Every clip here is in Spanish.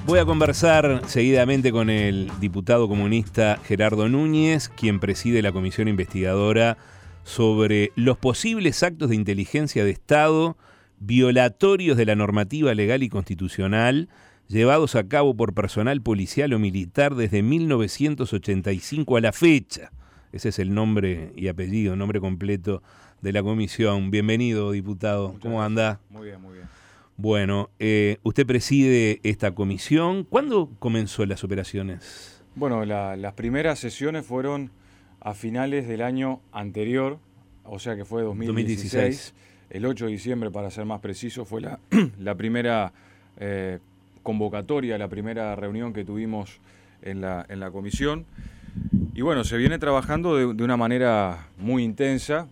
Voy a conversar seguidamente con el diputado comunista Gerardo Núñez, quien preside la comisión investigadora sobre los posibles actos de inteligencia de Estado violatorios de la normativa legal y constitucional llevados a cabo por personal policial o militar desde 1985 a la fecha. Ese es el nombre y apellido, nombre completo de la comisión. Bienvenido, diputado. ¿Cómo anda? Muy bien, muy bien. Bueno, usted preside esta comisión. ¿Cuándo comenzó las operaciones? Bueno, las primeras sesiones fueron a finales del año anterior, o sea que fue 2016. El 8 de diciembre, para ser más preciso, fue la primera convocatoria, la primera reunión que tuvimos en la comisión. Y bueno, se viene trabajando de una manera muy intensa,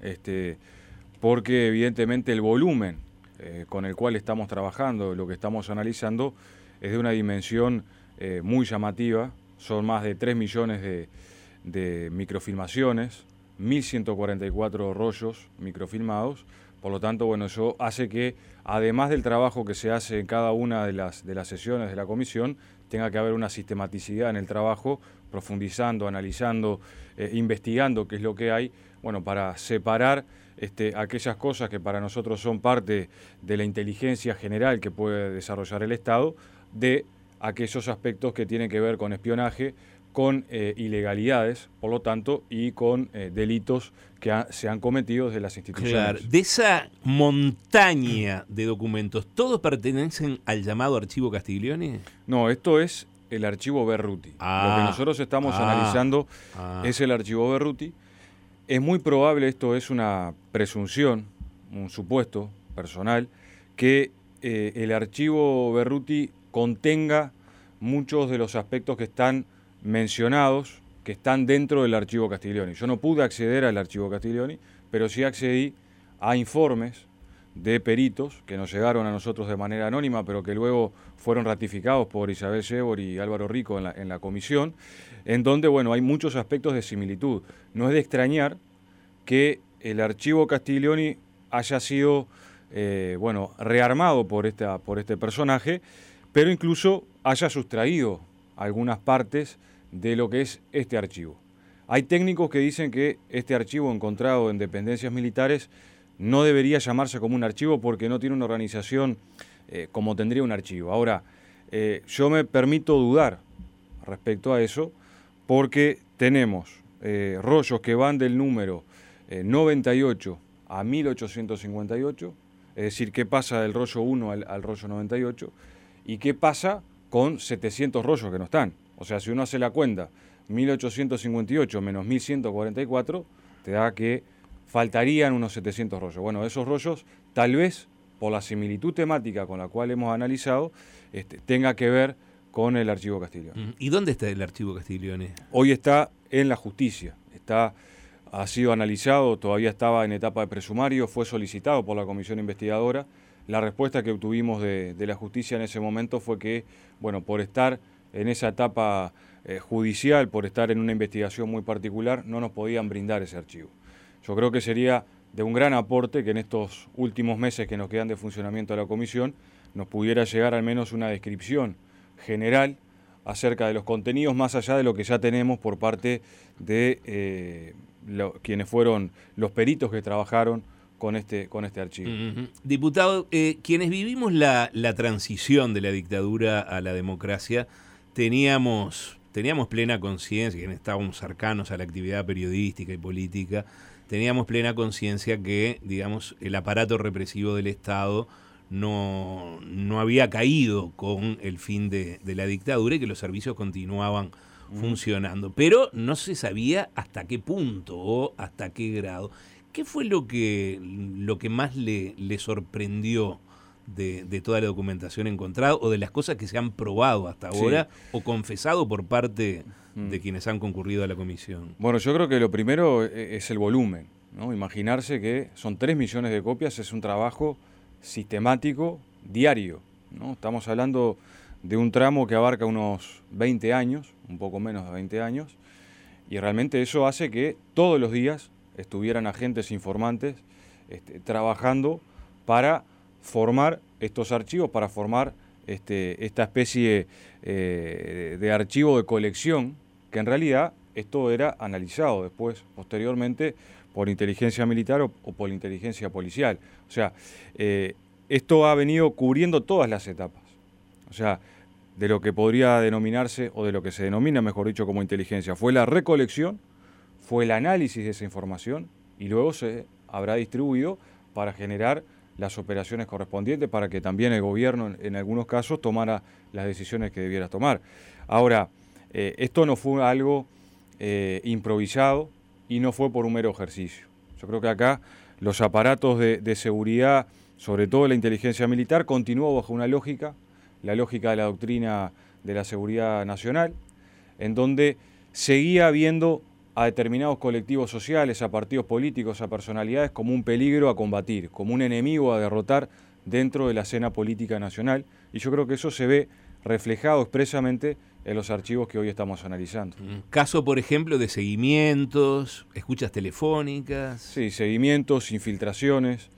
porque evidentemente el volumen con el cual estamos trabajando, lo que estamos analizando, es de una dimensión muy llamativa. Son más de 3 millones de microfilmaciones, 1.144 rollos microfilmados. Por lo tanto, bueno, eso hace que, además del trabajo que se hace en cada una de las sesiones de la comisión, tenga que haber una sistematicidad en el trabajo, profundizando, analizando, investigando qué es lo que hay, bueno, para separar aquellas cosas que para nosotros son parte de la inteligencia general que puede desarrollar el Estado, de aquellos aspectos que tienen que ver con espionaje, con ilegalidades, por lo tanto, y con delitos que se han cometido desde las instituciones. Claro, de esa montaña de documentos, ¿todos pertenecen al llamado Archivo Castiglioni? No, esto es el Archivo Berruti. Lo que nosotros estamos analizando es el Archivo Berruti. Es muy probable, esto es una presunción, un supuesto personal, que el Archivo Berruti contenga muchos de los aspectos que están mencionados, que están dentro del Archivo Castiglioni. Yo no pude acceder al Archivo Castiglioni, pero sí accedí a informes de peritos que nos llegaron a nosotros de manera anónima, pero que luego fueron ratificados por Isabel Yebor y Álvaro Rico en la comisión, en donde, bueno, hay muchos aspectos de similitud. No es de extrañar que el Archivo Castiglioni haya sido, rearmado por este personaje, pero incluso haya sustraído algunas partes de lo que es este archivo. Hay técnicos que dicen que este archivo encontrado en dependencias militares no debería llamarse como un archivo porque no tiene una organización como tendría un archivo. Ahora, yo me permito dudar respecto a eso porque tenemos rollos que van del número 98 a 1858, es decir, qué pasa del rollo 1 al rollo 98 y qué pasa con 700 rollos que no están. O sea, si uno hace la cuenta, 1858 menos 1144, te da que faltarían unos 700 rollos. Bueno, esos rollos, tal vez, por la similitud temática con la cual hemos analizado, tenga que ver con el Archivo Castiglioni. ¿Y dónde está el Archivo Castiglioni? Hoy está en la justicia. Ha sido analizado, todavía estaba en etapa de presumario, fue solicitado por la comisión investigadora. La respuesta que obtuvimos de la justicia en ese momento fue que, bueno, por estar en esa etapa judicial, por estar en una investigación muy particular, no nos podían brindar ese archivo. Yo creo que sería de un gran aporte que en estos últimos meses que nos quedan de funcionamiento de la comisión nos pudiera llegar al menos una descripción general acerca de los contenidos, más allá de lo que ya tenemos por parte de quienes fueron los peritos que trabajaron con este archivo. Diputado, quienes vivimos la transición de la dictadura a la democracia, teníamos plena conciencia, quienes estábamos cercanos a la actividad periodística y política, teníamos plena conciencia que, digamos, el aparato represivo del Estado no había caído con el fin de la dictadura y que los servicios continuaban funcionando. Pero no se sabía hasta qué punto o hasta qué grado. ¿Qué fue lo que más le sorprendió de toda la documentación encontrada o de las cosas que se han probado hasta ahora o confesado por parte de quienes han concurrido a la comisión? Bueno, yo creo que lo primero es el volumen, ¿no? Imaginarse que son 3 millones de copias, es un trabajo sistemático, diario, ¿no? Estamos hablando de un tramo que abarca unos 20 años, un poco menos de 20 años, y realmente eso hace que todos los días estuvieran agentes informantes trabajando para formar estos archivos, para formar esta especie de archivo de colección, que en realidad esto era analizado después, posteriormente, por inteligencia militar o por inteligencia policial. O sea, esto ha venido cubriendo todas las etapas. O sea, de lo que podría denominarse, o de lo que se denomina, mejor dicho, como inteligencia. Fue la recolección, fue el análisis de esa información, y luego se habrá distribuido para generar las operaciones correspondientes, para que también el gobierno, en algunos casos, tomara las decisiones que debiera tomar. Ahora, esto no fue algo improvisado y no fue por un mero ejercicio. Yo creo que acá los aparatos de seguridad, sobre todo la inteligencia militar, continuó bajo una lógica, la lógica de la doctrina de la seguridad nacional, en donde seguía viendo a determinados colectivos sociales, a partidos políticos, a personalidades como un peligro a combatir, como un enemigo a derrotar dentro de la escena política nacional, y yo creo que eso se ve reflejado expresamente en los archivos que hoy estamos analizando. Caso, por ejemplo, de seguimientos, escuchas telefónicas. Sí, seguimientos, infiltraciones,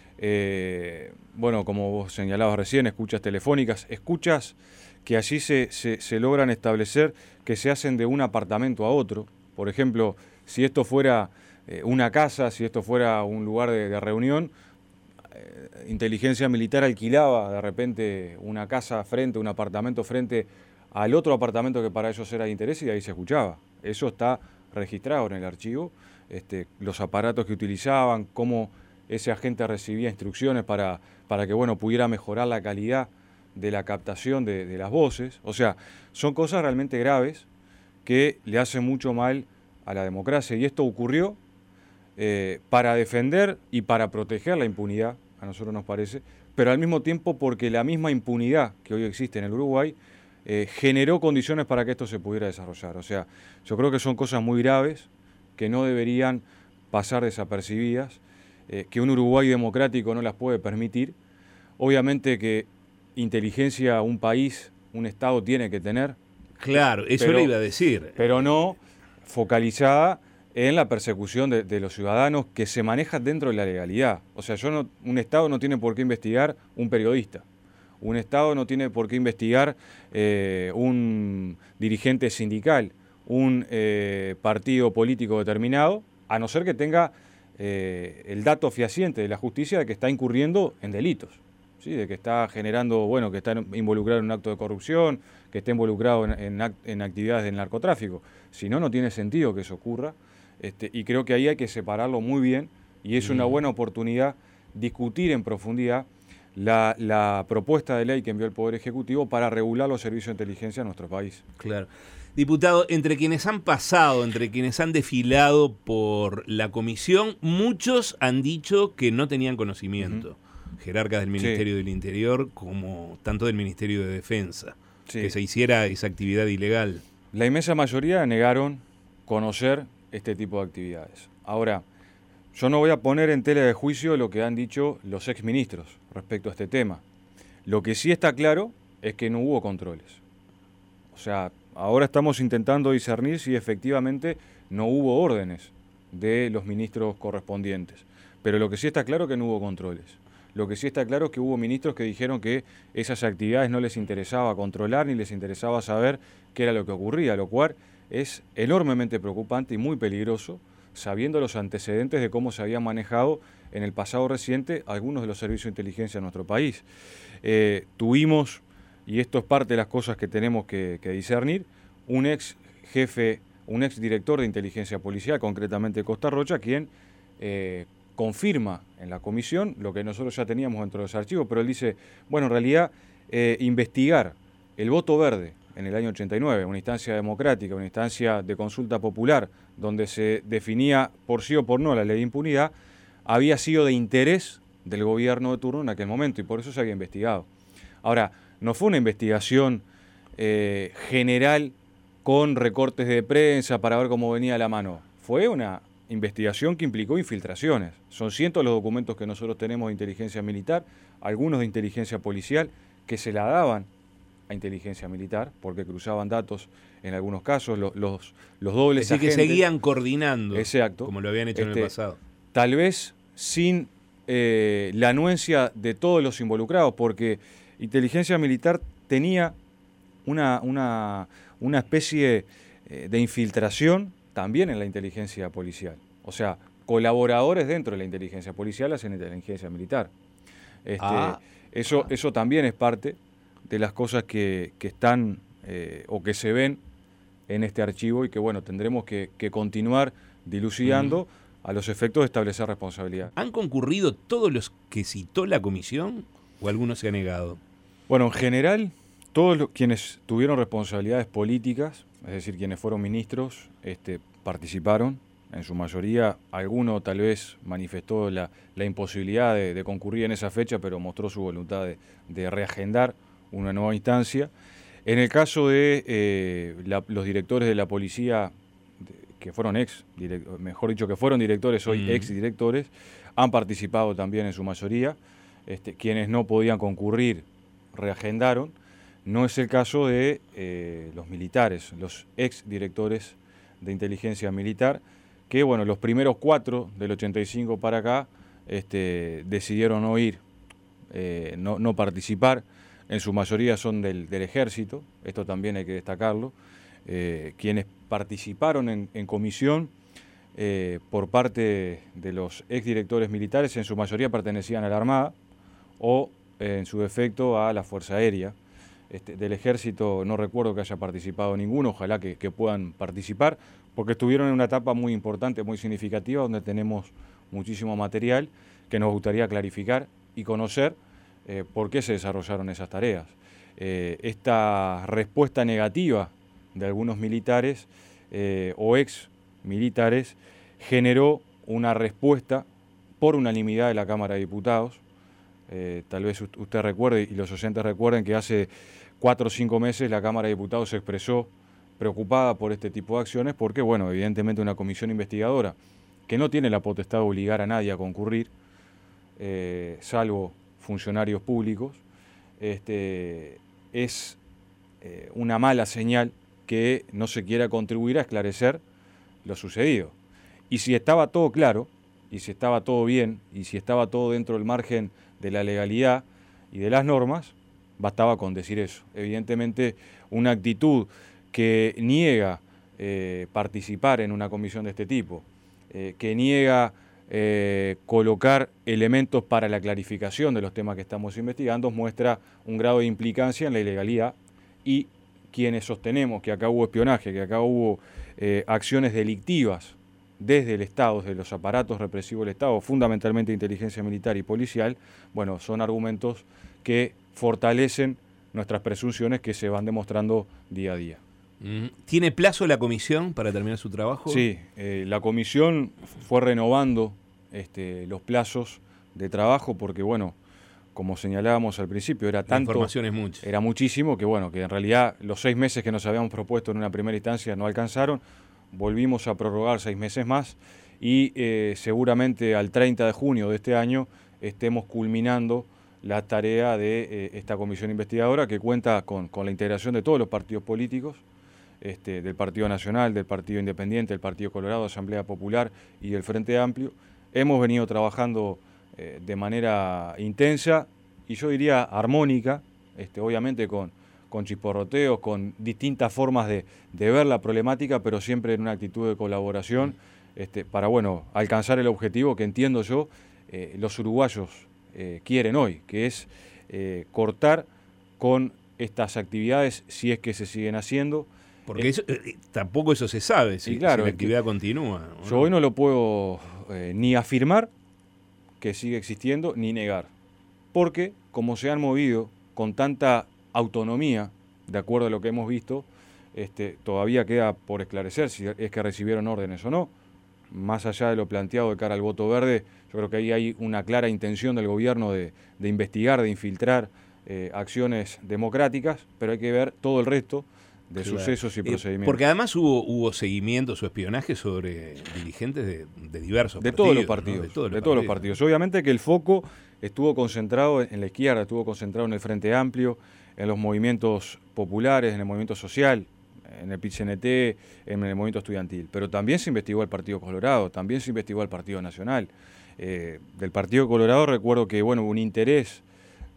bueno, como vos señalabas recién, escuchas telefónicas, escuchas que allí se logran establecer que se hacen de un apartamento a otro. Por ejemplo, si esto fuera una casa, si esto fuera un lugar de reunión, inteligencia militar alquilaba de repente una casa frente, un apartamento frente al otro apartamento que para ellos era de interés, y ahí se escuchaba. Eso está registrado en el archivo, los aparatos que utilizaban, cómo ese agente recibía instrucciones para que pudiera mejorar la calidad de la captación de las voces. O sea, son cosas realmente graves que le hacen mucho mal a la democracia, y esto ocurrió para defender y para proteger la impunidad, a nosotros nos parece, pero al mismo tiempo porque la misma impunidad que hoy existe en el Uruguay generó condiciones para que esto se pudiera desarrollar. O sea, yo creo que son cosas muy graves que no deberían pasar desapercibidas, que un Uruguay democrático no las puede permitir. Obviamente que inteligencia un país, un Estado tiene que tener. Claro, eso le iba a decir. Pero no focalizada en la persecución de los ciudadanos, que se maneja dentro de la legalidad. O sea, un Estado no tiene por qué investigar un periodista. Un Estado no tiene por qué investigar un dirigente sindical, un partido político determinado, a no ser que tenga el dato fehaciente de la justicia de que está incurriendo en delitos, ¿sí? De que está generando, que está involucrado en un acto de corrupción, que esté involucrado en actividades del narcotráfico. Si no, no tiene sentido que eso ocurra, y creo que ahí hay que separarlo muy bien, y es una buena oportunidad discutir en profundidad la propuesta de ley que envió el Poder Ejecutivo para regular los servicios de inteligencia en nuestro país. Claro. Diputado, entre quienes han pasado, entre quienes han desfilado por la comisión, muchos han dicho que no tenían conocimiento. Jerarcas del Ministerio del Interior como tanto del Ministerio de Defensa, que se hiciera esa actividad ilegal. La inmensa mayoría negaron conocer este tipo de actividades. Ahora, yo no voy a poner en tela de juicio lo que han dicho los exministros respecto a este tema. Lo que sí está claro es que no hubo controles. O sea, ahora estamos intentando discernir si efectivamente no hubo órdenes de los ministros correspondientes. Pero lo que sí está claro es que no hubo controles. Lo que sí está claro es que hubo ministros que dijeron que esas actividades no les interesaba controlar ni les interesaba saber qué era lo que ocurría, lo cual es enormemente preocupante y muy peligroso, sabiendo los antecedentes de cómo se habían manejado en el pasado reciente algunos de los servicios de inteligencia de nuestro país. Tuvimos, y esto es parte de las cosas que tenemos que discernir, un ex jefe, un ex director de inteligencia policial, concretamente Costa Rocha, quien confirma en la comisión lo que nosotros ya teníamos dentro de los archivos, pero él dice, en realidad investigar el voto verde en el año 89, una instancia democrática, una instancia de consulta popular, donde se definía por sí o por no la ley de impunidad, había sido de interés del gobierno de turno en aquel momento, y por eso se había investigado. Ahora, no fue una investigación general con recortes de prensa para ver cómo venía la mano, fue una investigación que implicó infiltraciones. Son cientos los documentos que nosotros tenemos de inteligencia militar, algunos de inteligencia policial, que se la daban a inteligencia militar, porque cruzaban datos en algunos casos, los dobles agentes. Así que seguían coordinando, exacto, como lo habían hecho en el pasado. Tal vez sin la anuencia de todos los involucrados, porque inteligencia militar tenía una especie de infiltración también en la inteligencia policial. O sea, colaboradores dentro de la inteligencia policial hacen inteligencia militar. Eso también es parte de las cosas que están o que se ven en este archivo y que, bueno, tendremos que continuar dilucidando a los efectos de establecer responsabilidad. ¿Han concurrido todos los que citó la comisión o algunos se han negado? Bueno, en general, todos quienes tuvieron responsabilidades políticas, es decir, quienes fueron ministros, participaron. En su mayoría, alguno tal vez manifestó la imposibilidad de concurrir en esa fecha, pero mostró su voluntad de reagendar una nueva instancia. En el caso de los directores de la policía, que fueron que fueron directores, hoy exdirectores, han participado también en su mayoría. Quienes no podían concurrir reagendaron. No es el caso de los militares, los exdirectores de inteligencia militar, que bueno, los primeros 4 del 85 para acá decidieron no ir, no participar. En su mayoría son del ejército, esto también hay que destacarlo. Quienes participaron en comisión por parte de los exdirectores militares, en su mayoría pertenecían a la Armada o en su defecto a la Fuerza Aérea. Del ejército no recuerdo que haya participado ninguno, ojalá que puedan participar, porque estuvieron en una etapa muy importante, muy significativa, donde tenemos muchísimo material que nos gustaría clarificar y conocer por qué se desarrollaron esas tareas. Esta respuesta negativa de algunos militares o ex militares generó una respuesta por unanimidad de la Cámara de Diputados. Tal vez usted recuerde y los oyentes recuerden que hace 4 o 5 meses la Cámara de Diputados se expresó preocupada por este tipo de acciones porque, bueno, evidentemente una comisión investigadora que no tiene la potestad de obligar a nadie a concurrir, salvo funcionarios públicos, es una mala señal que no se quiera contribuir a esclarecer lo sucedido. Y si estaba todo claro, y si estaba todo bien, y si estaba todo dentro del margen de la legalidad y de las normas, bastaba con decir eso. Evidentemente, una actitud que niega participar en una comisión de este tipo, que niega colocar elementos para la clarificación de los temas que estamos investigando, muestra un grado de implicancia en la ilegalidad, y quienes sostenemos que acá hubo espionaje, que acá hubo acciones delictivas desde el Estado, desde los aparatos represivos del Estado, fundamentalmente inteligencia militar y policial, bueno, son argumentos que fortalecen nuestras presunciones que se van demostrando día a día. ¿Tiene plazo la comisión para terminar su trabajo? Sí, la comisión fue renovando los plazos de trabajo porque, bueno, como señalábamos al principio, era tanto, la información es mucha. Era muchísimo que, bueno, que en realidad los 6 meses que nos habíamos propuesto en una primera instancia no alcanzaron. Volvimos a prorrogar 6 meses más y seguramente al 30 de junio de este año estemos culminando la tarea de esta comisión investigadora que cuenta con la integración de todos los partidos políticos, del Partido Nacional, del Partido Independiente, del Partido Colorado, Asamblea Popular y del Frente Amplio. Hemos venido trabajando de manera intensa y yo diría armónica, obviamente con chisporroteos, con distintas formas de ver la problemática, pero siempre en una actitud de colaboración para, bueno, alcanzar el objetivo que entiendo yo los uruguayos quieren hoy, que es cortar con estas actividades si es que se siguen haciendo. Porque eso, tampoco eso se sabe, si la actividad continúa. Yo hoy no lo puedo ni afirmar que sigue existiendo, ni negar. Porque como se han movido con tanta autonomía, de acuerdo a lo que hemos visto, todavía queda por esclarecer si es que recibieron órdenes o no. Más allá de lo planteado de cara al voto verde, yo creo que ahí hay una clara intención del gobierno de investigar, de infiltrar acciones democráticas, pero hay que ver todo el resto de sucesos y procedimientos. Porque además hubo seguimientos o espionaje sobre dirigentes de diversos partidos. De todos los partidos. Obviamente que el foco estuvo concentrado en la izquierda, estuvo concentrado en el Frente Amplio, en los movimientos populares, en el movimiento social, en el PIT-CNT, en el movimiento estudiantil. Pero también se investigó el Partido Colorado, también se investigó el Partido Nacional. Del Partido Colorado recuerdo que, bueno, hubo un interés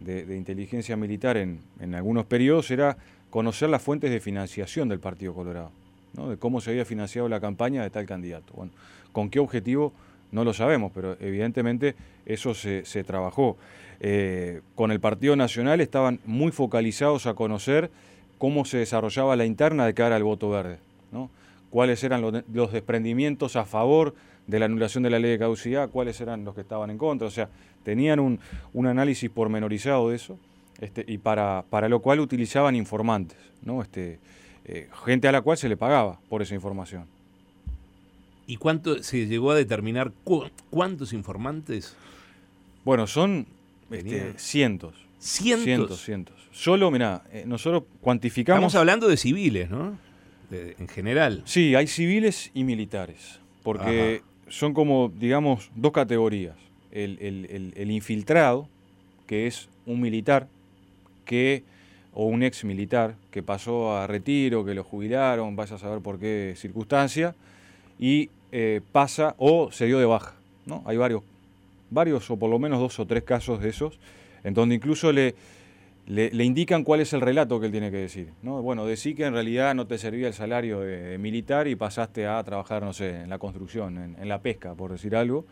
de inteligencia militar en algunos periodos era conocer las fuentes de financiación del Partido Colorado, ¿no? De cómo se había financiado la campaña de tal candidato. Bueno, ¿con qué objetivo? No lo sabemos, pero evidentemente eso se trabajó. Con el Partido Nacional estaban muy focalizados a conocer cómo se desarrollaba la interna de cara al voto verde, ¿no? Cuáles eran los desprendimientos a favor de la anulación de la ley de caducidad, cuáles eran los que estaban en contra. O sea, tenían un análisis pormenorizado de eso, y para lo cual utilizaban informantes, ¿no? Gente a la cual se le pagaba por esa información. ¿Y cuánto se llegó a determinar cuántos informantes? Bueno, son cientos. ¿Cientos? Solo, mirá, nosotros cuantificamos... Estamos hablando de civiles, ¿no? En general. Sí, hay civiles y militares, porque son como, digamos, dos categorías. El infiltrado, que es un militar o un ex militar que pasó a retiro, que lo jubilaron, vaya a saber por qué circunstancia, y pasa o se dio de baja, ¿no? Hay varios o por lo menos 2 o 3 casos de esos, en donde incluso le indican cuál es el relato que él tiene que decir, ¿no? Bueno, decí que en realidad no te servía el salario de militar y pasaste a trabajar, no sé, en la construcción, en la pesca, por decir algo,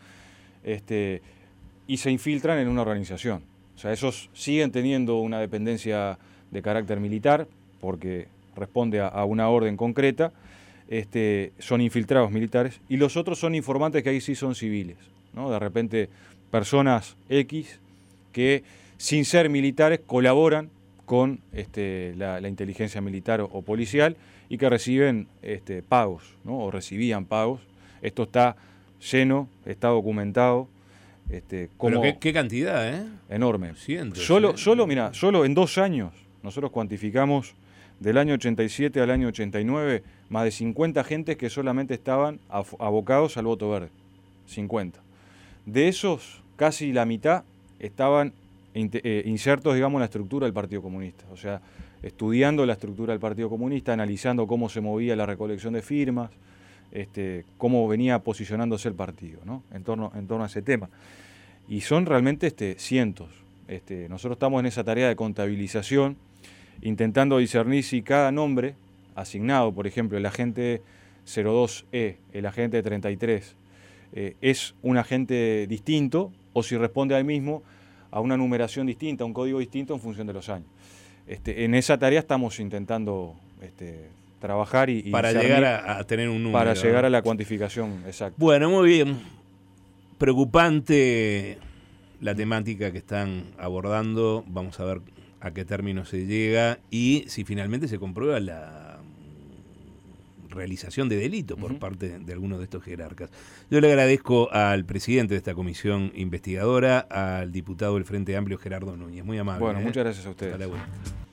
y se infiltran en una organización. O sea, esos siguen teniendo una dependencia de carácter militar, porque responde a una orden concreta, son infiltrados militares, y los otros son informantes que ahí sí son civiles, ¿no? De repente personas X que sin ser militares colaboran con la inteligencia militar o policial y que reciben pagos, ¿no? O recibían pagos. Esto está lleno, está documentado. Pero qué cantidad, ¿eh? Enorme. Cientos, solo en 2 años nosotros cuantificamos del año 87 al año 89 más de 50 agentes que solamente estaban abocados al voto verde. 50. De esos, casi la mitad estaban insertos, digamos, en la estructura del Partido Comunista. O sea, estudiando la estructura del Partido Comunista, analizando cómo se movía la recolección de firmas, cómo venía posicionándose el partido, ¿no? en torno a ese tema. Y son realmente cientos. Nosotros estamos en esa tarea de contabilización, intentando discernir si cada nombre asignado, por ejemplo, el agente 02E, el agente 33, es un agente distinto o si responde al mismo a una numeración distinta, a un código distinto en función de los años. En esa tarea estamos intentando trabajar y para llegar a tener un número. Para llegar a la cuantificación exacta. Bueno, muy bien. Preocupante la temática que están abordando. Vamos a ver a qué término se llega y si finalmente se comprueba la realización de delito por parte de algunos de estos jerarcas. Yo le agradezco al presidente de esta comisión investigadora, al diputado del Frente Amplio, Gerardo Núñez. Muy amable. Bueno, muchas gracias a ustedes. Hasta luego.